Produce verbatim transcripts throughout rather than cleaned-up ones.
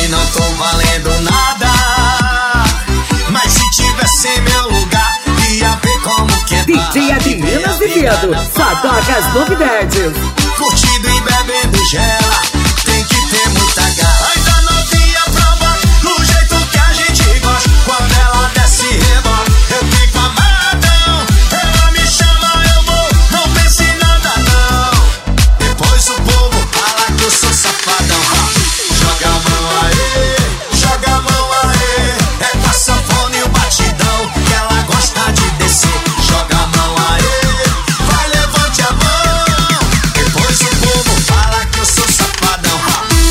não tô valendo nada, mas se tivesse em meu lugar, ia ver como que é. D J Adriano Azevedo, só toca as novidades. Curtindo e bebendo gela, tem que ter muita garra. Ainda não vinha prova do jeito que a gente gosta. Quando ela desce e rebola, eu fico amarradão. Ela me chama, eu vou, não pense em nada não. Depois o povo fala que eu sou safadão. Joga a mão aí, joga a mão aí. É com a sanfona e o batidão que ela gosta de descer. Joga a mão aí, vai, levante a mão. Depois o povo fala que eu sou safadão.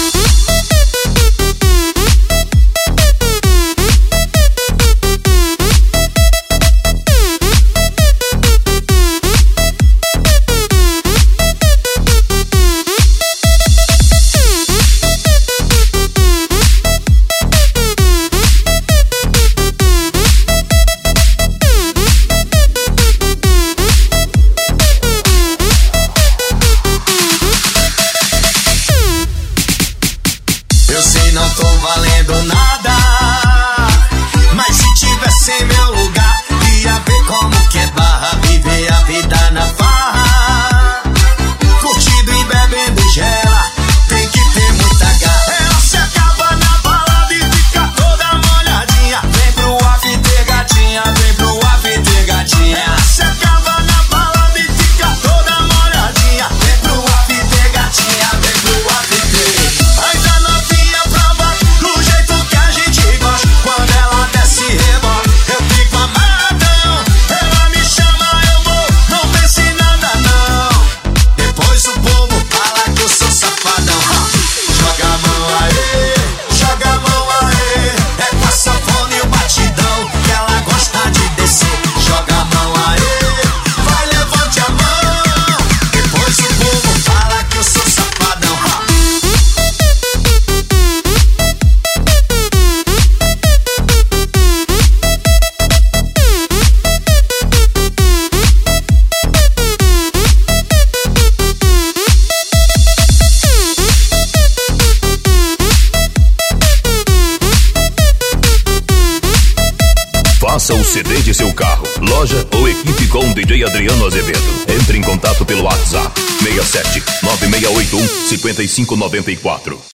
Eu sei, não tô valendo nada, mas se tivesse em meu lugar, ia ver como que é barra, viver a vida na farra. Curtindo e bebendo gela, tem que ter muita garra. Ela se acaba na balada e fica toda molhadinha. Vem pro after, gatinha, vem pro after, gatinha. Ela se acaba na balada e fica toda molhadinha. Vem pro after, gatinha, vem pro after. Ainda não tinha prova do jeito que a gente gosta. Quando ela desce e rebola, eu fico amarradão. Ela me chama, eu vou, não pense em nada não. Depois o povo fala que eu sou safadão. Joga a mão aí, joga a mão aí. É com a sanfona e o batidão que ela gosta de descer. Joga a mão aí, vai, levante a mão. Depois o povo fala que eu sou safadão. Faça o C D de seu carro, loja ou equipe com D J Adriano Azevedo. Entre em contato pelo WhatsApp seis sete nove seis oito um cinco cinco nove quatro.